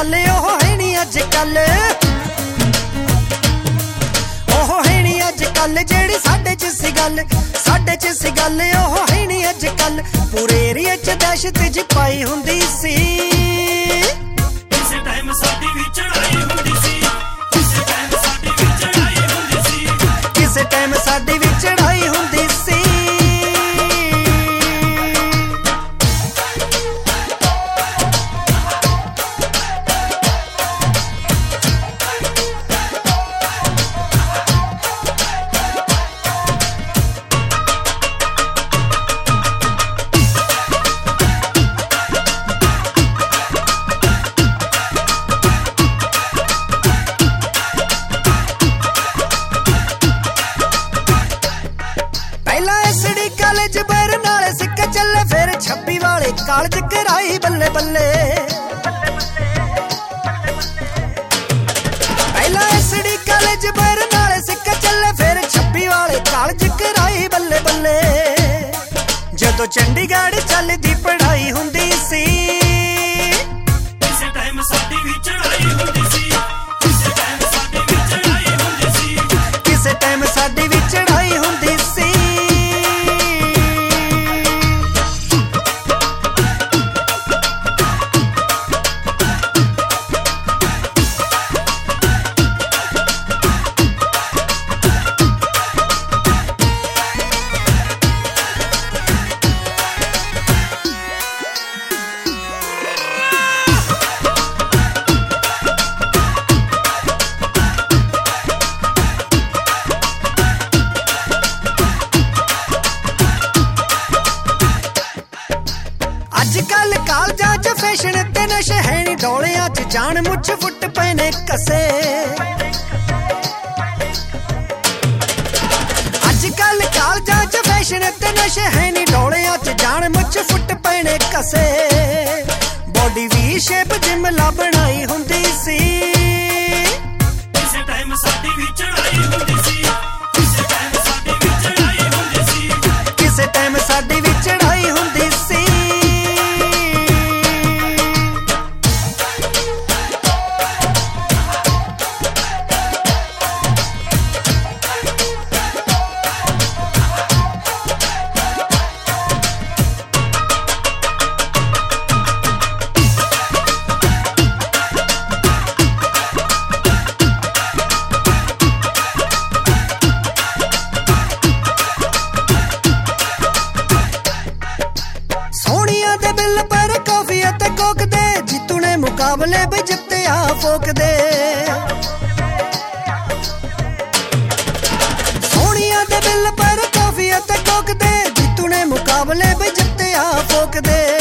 गल ओह है नी अजकल, ओह है नी अजकल जेड़ी साडे च सी गल, साडे च सी गल ओह है नी अजकल। पूरे एरिया च दहशत जी पाई हुंदी सी, किसे टाइम साडी वी चढ़ाई हुंदी सी, किसे टाइम साडी वी चढ़ाई हुंदी सी, किसे टाइम साडी वी चढ़ाई हुंदी सी। पहला एसडी कॉलेज बरनाले सिक्के चले, फिर 26 वाले कॉलेज कराई बल्ले बल्ले। पहला एसडी कॉलेज बरनाले सिक्के चले, फिर 26 वाले कॉलेज कराई बल्ले बल्ले। जदों चंडीगढ़ चलदी पढ़ाई हुंदी सी, किसे टाइम साडी वी चढ़ाई हुंदी सी, किसे टाइम साडी वी चढ़ाई हुंदी सी, किसे टाइम साडी वी चढ़ाई हुंदी सी। अजकल कालजां च फैशन ते नशे है नी, डोलियां च जान मुछ फुट पए ने कसे। अजकल कालजां च फैशन ते नशे है नी, डोलियां च जान मुछ फुट पए ने कसे। बॉडी वी शेप जिमला बनाई हुंदी सी, किसे टाइम साडी वी चढ़ाई हुंदी सी, किसे टाइम साडी वी चढ़ाई हुंदी सी, किसे टाइम साडी वी चढ़ाई हुंदी सी। सोनिया दे बिल पर कॉफी ते कोक दे, जीतू ने मुकाबले बे जित्ते आ फोक दे। सोनिया दे बिल पर कॉफी ते कोक दे, जीतू ने मुकाबले बे जित्ते आ फोक दे।